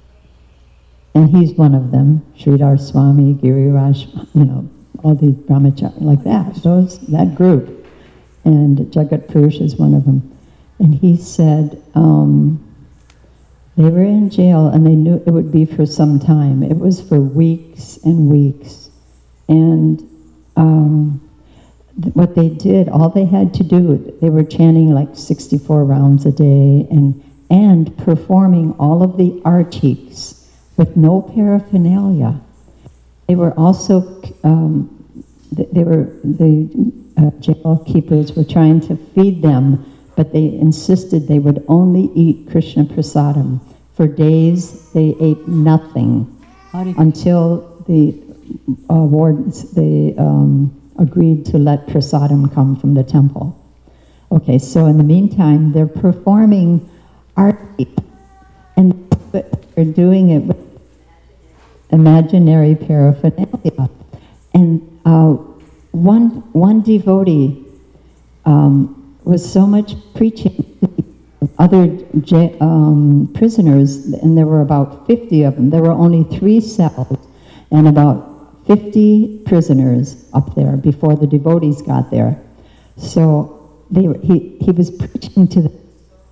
And he's one of them, Sridhar Swami, Giriraj, you know, all these brahmachari, like that, those, that group. And Jagat Purush is one of them. and he said um, they were in jail and they knew it would be for some time. It was for weeks and weeks. And um, th- what they did, all they had to do, they were chanting like sixty-four rounds a day and, and performing all of the artiques with no paraphernalia. They were also, um, th- they were, the uh, jail keepers were trying to feed them, but they insisted they would only eat Krishna prasadam. For days, they ate nothing until the uh, wardens, they um, agreed to let prasadam come from the temple. Okay, so in the meantime, they're performing arti, and they're doing it with imaginary paraphernalia. And uh, one, one devotee um, was so much preaching to other j- um, prisoners, and there were about fifty of them. There were only three cells, and about fifty prisoners up there before the devotees got there. So they were, he, he was preaching to them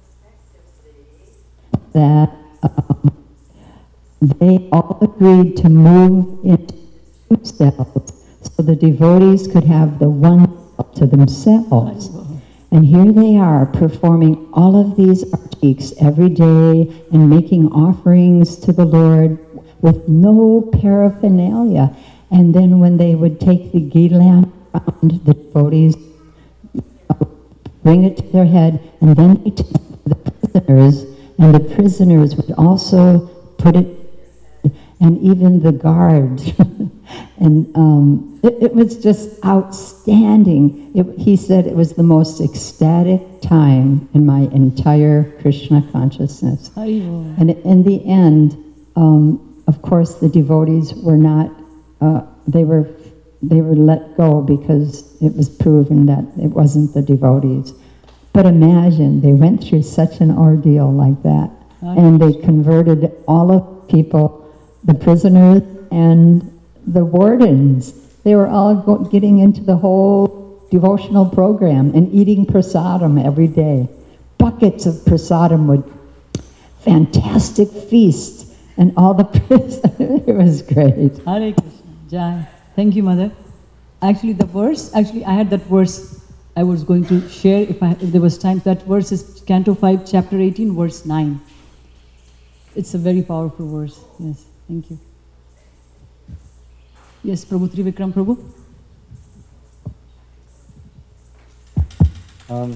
that um, they all agreed to move into two cells so the devotees could have the one cell to themselves. And here they are performing all of these artiques every day and making offerings to the Lord with no paraphernalia. And then when they would take the ghee lamp around, the devotees bring it to their head, and then they took it to the prisoners, and the prisoners would also put it, and even the guard. and um, it, it was just outstanding. It, he said it was the most ecstatic time in my entire Krishna consciousness. And in the end, um, of course, the devotees were not, uh, they were they were let go because it was proven that it wasn't the devotees. But imagine, they went through such an ordeal like that, and they converted all of the people, the prisoners and the wardens. They were all go- getting into the whole devotional program and eating prasadam every day. Buckets of prasadam would, fantastic feast, and all the prisoners, it was great. Hare Krishna, Jai. Thank you, Mother. Actually, the verse, actually, I had that verse I was going to share if, I, if there was time. That verse is Canto five, Chapter eighteen, verse nine. It's a very powerful verse. Yes, thank you. Yes, Prabhu, Trivikram Prabhu. Um,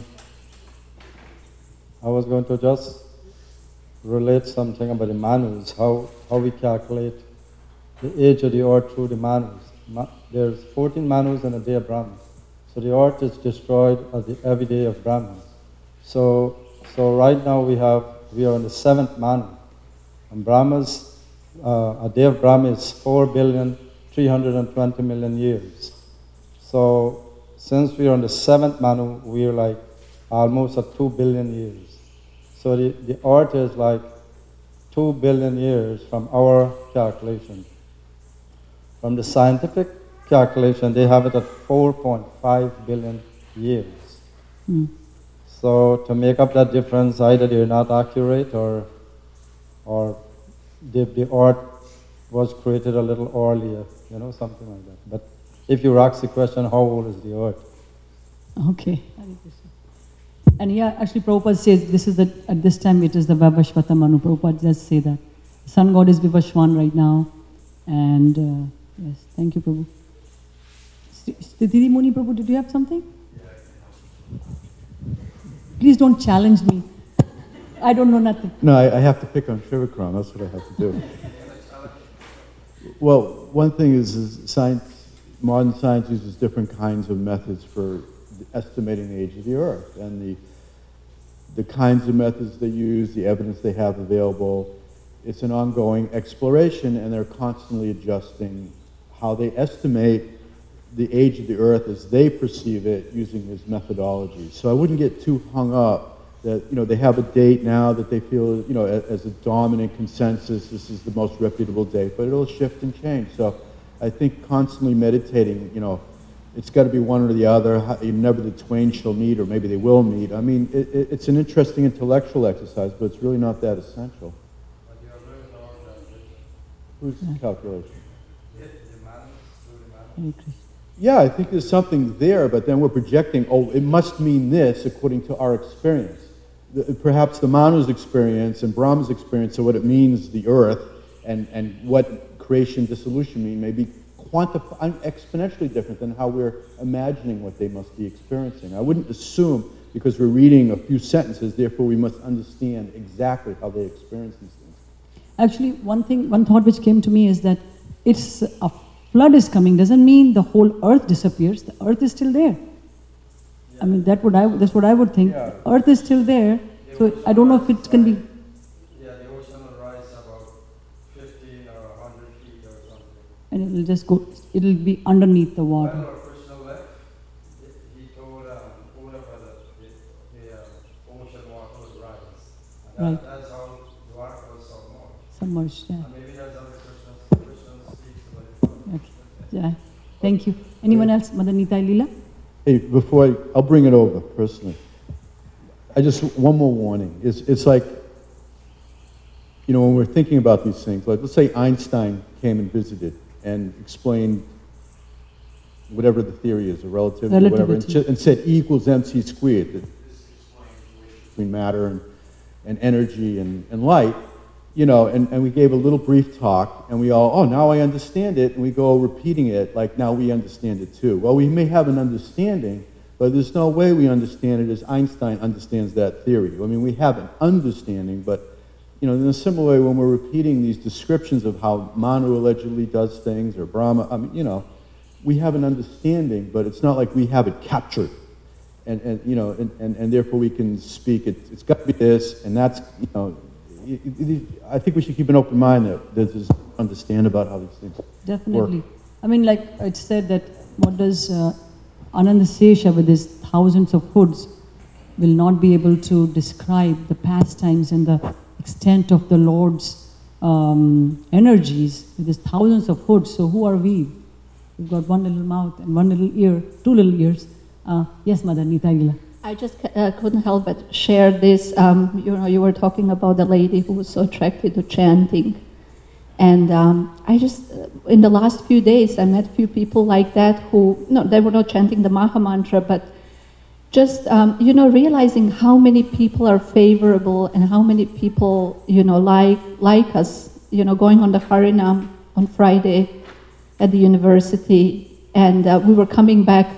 I was going to just relate something about the manus, how, how we calculate the age of the earth through the manus. Ma- there's fourteen manus and a day of Brahman. So the earth is destroyed at the every day of Brahman. So so right now we have we are on the seventh manu. And Brahma's uh, a day of Brahma is four billion three hundred and twenty million years. So since we are on the seventh manu, we are like almost at two billion years. So the, the earth is like two billion years from our calculation. From the scientific calculation, they have it at four point five billion years. Mm. So to make up that difference, either they're not accurate or or the, the earth was created a little earlier, you know, something like that. But if you ask the question, how old is the earth? Okay. And yeah, actually Prabhupada says this is the, at this time it is the Vavashvata Manu. Prabhupada does say that. The sun god is Vivashwan right now. And uh, yes, thank you, Prabhu. Didi Muni Prabhu, did you have something? Please don't challenge me. I don't know nothing. No, I, I have to pick on Trivikram. That's what I have to do. Well, one thing is, is science, modern science uses different kinds of methods for estimating the age of the Earth, and the the kinds of methods they use, the evidence they have available. It's an ongoing exploration, and they're constantly adjusting how they estimate the age of the Earth as they perceive it using this methodology. So I wouldn't get too hung up that, you know, they have a date now that they feel, you know, as a dominant consensus, this is the most reputable date, but it'll shift and change. So I think constantly meditating, you know, it's got to be one or the other. How, never the twain shall meet, or maybe they will meet. I mean, it, it, it's an interesting intellectual exercise, but it's really not that essential. But you are doing all that. Whose Yeah. calculation? It, the Manus, through the Manus. Hare Krishna. Yeah, I think there's something there, but then we're projecting, oh, it must mean this according to our experience. The, perhaps the Manu's experience and Brahma's experience of what it means, the earth, and, and what creation, dissolution mean, may be quantif- exponentially different than how we're imagining what they must be experiencing. I wouldn't assume, because we're reading a few sentences, therefore we must understand exactly how they experience these things. Actually, one thing, one thought which came to me is that it's a flood is coming doesn't mean the whole earth disappears. The earth is still there. Yeah. I mean, that would I that's what I would think. Yeah. Earth is still there. So I don't know if it can be. Yeah, the ocean will rise about fifteen or one hundred feet or something. And it'll just go. It'll be underneath the When water. Lord Krishna left, he told um, Uddhava that the, the uh, ocean water would rise. And that, Right. that's how Dwarka was submerged. Submerged. Yeah. And maybe there's other Krishnas, Krishna speaks about it. Okay. Yeah. Thank you. Anyone else? Mother Nita Lila? Hey, before I, I'll bring it over personally. I just, one more warning. It's, it's like, you know, when we're thinking about these things, like let's say Einstein came and visited and explained whatever the theory is, or relativity, or whatever, and, Relativity. ch- and said E equals mc squared, that this explains the relationship between matter and, and energy and, and light, you know, and, and we gave a little brief talk, and we all, oh, now I understand it, and we go repeating it like now we understand it too. Well, we may have an understanding, but there's no way we understand it as Einstein understands that theory. I mean, we have an understanding, but, you know, in a similar way, when we're repeating these descriptions of how Manu allegedly does things, or Brahma, I mean, you know, we have an understanding, but it's not like we have it captured. And, and you know, and, and, and therefore we can speak, it, it's got to be this, and that's, you know, it, it, it, I think we should keep an open mind that there's understand about how these things Definitely. work. I mean, like it said that what does uh, Ananda Sesha with his thousands of hoods will not be able to describe the pastimes and the extent of the Lord's um, energies with his thousands of hoods. So who are we? We've got one little mouth and one little ear, two little ears. Uh, yes, Mother Nita Gila. I just uh, couldn't help but share this. Um, you know, you were talking about the lady who was so attracted to chanting. And um, I just, uh, in the last few days, I met a few people like that who, no, they were not chanting the Maha Mantra, but just, um, you know, realizing how many people are favorable and how many people, you know, like, like us, you know, going on the Harinam on Friday at the university. And uh, we were coming back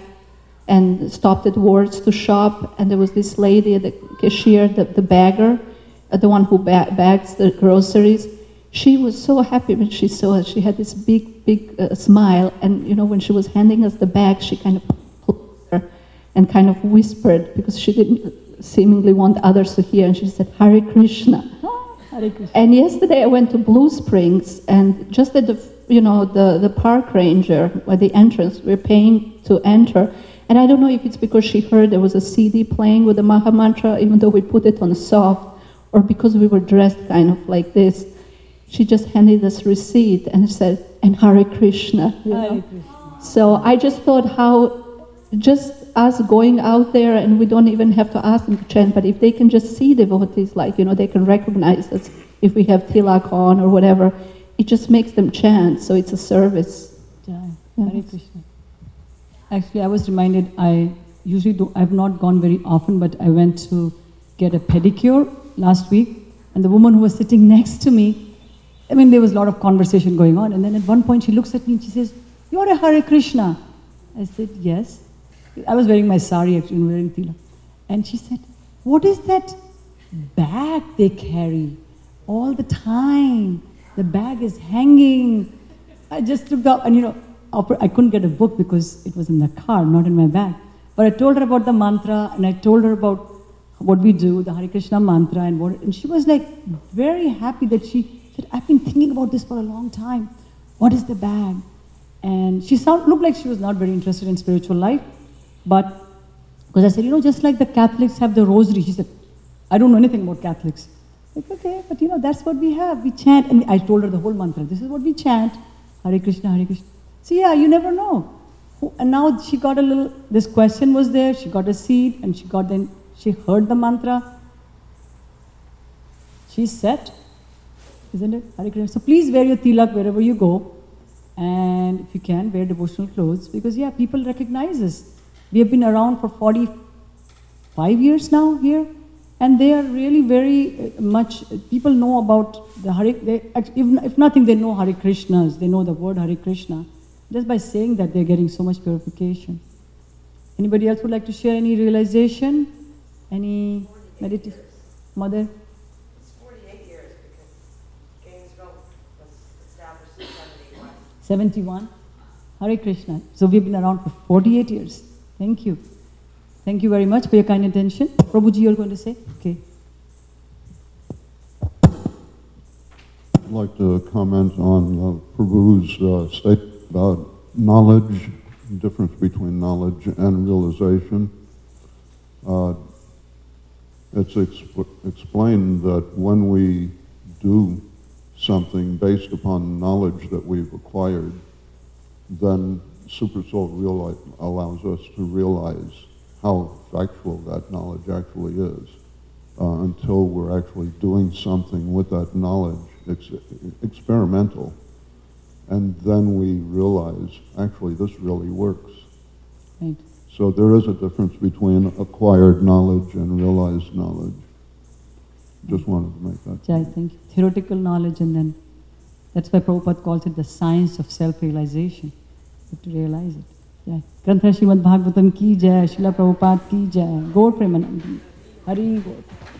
and stopped at Wards to shop, and there was this lady at the cashier, the, the bagger, uh, the one who ba- bags the groceries. She was so happy when she saw us. She had this big, big uh, smile, and you know, when she was handing us the bag, she kind of pulled her and kind of whispered, because she didn't seemingly want others to hear, and she said, Hare Krishna. Hare Krishna. And yesterday I went to Blue Springs, and just at the, you know, the, the park ranger, at the entrance, we're paying to enter. And I don't know if it's because she heard there was a C D playing with the Maha Mantra, even though we put it on soft, or because we were dressed kind of like this. She just handed us receipt and said, and Hare Krishna. You know? Hare Krishna. So I just thought how just us going out there, and we don't even have to ask them to chant, but if they can just see devotees, like, you know, they can recognize us if we have tilak on or whatever, it just makes them chant, so it's a service. Jai. Yeah. Hare Krishna. Actually, I was reminded, I usually do, I've not gone very often, but I went to get a pedicure last week, and the woman who was sitting next to me, I mean, there was a lot of conversation going on, and then at one point she looks at me and she says, "You're a Hare Krishna." I said, "Yes." I was wearing my sari, actually, wearing tila. And she said, "What is that bag they carry all the time? The bag is hanging." I just took the, and you know, I couldn't get a book because it was in the car, not in my bag. But I told her about the mantra, and I told her about what we do, the Hare Krishna mantra, and what, and she was like very happy that she said, "I've been thinking about this for a long time. What is the bag?" And she sound, looked like she was not very interested in spiritual life, but because I said, you know, just like the Catholics have the rosary, she said, "I don't know anything about Catholics." Like, okay, but you know, that's what we have. We chant, and I told her the whole mantra. This is what we chant, Hare Krishna, Hare Krishna. So yeah, you never know. who, and now she got a little, this question was there, she got a seed, and she got then, she heard the mantra. She's set, isn't it? Hare Krishna. So please wear your tilak wherever you go, and if you can, wear devotional clothes, because yeah, people recognize us. We have been around for forty-five years now here, and they are really very uh, much, people know about the Hare, they, if, if nothing, they know Hare Krishnas, they know the word Hare Krishna. Just by saying that, they're getting so much purification. Anybody else would like to share any realization? Any meditation? Mother? It's forty-eight years because Gainesville was established in seventy-one. seventy-one? Hare Krishna. So we've been around for forty-eight years. Thank you. Thank you very much for your kind attention. Prabhuji, you're going to say? Okay. I'd like to comment on uh, Prabhu's uh, statement about knowledge, the difference between knowledge and realization. Uh, it's exp explained that when we do something based upon knowledge that we've acquired, then Super Soul reali allows us to realize how factual that knowledge actually is. Uh, until we're actually doing something with that knowledge, ex experimental, and then we realize, actually, this really works. Right. So there is a difference between acquired knowledge and realized knowledge. Just wanted to make that. Jai, thank you. Theoretical knowledge, and then that's why Prabhupada calls it the science of self-realization. You have to realize it. Jai. Grantha Srimad Bhagavatam ki jai, Srila Prabhupada ki jai, Gaur Premanandi, Hari Gaur.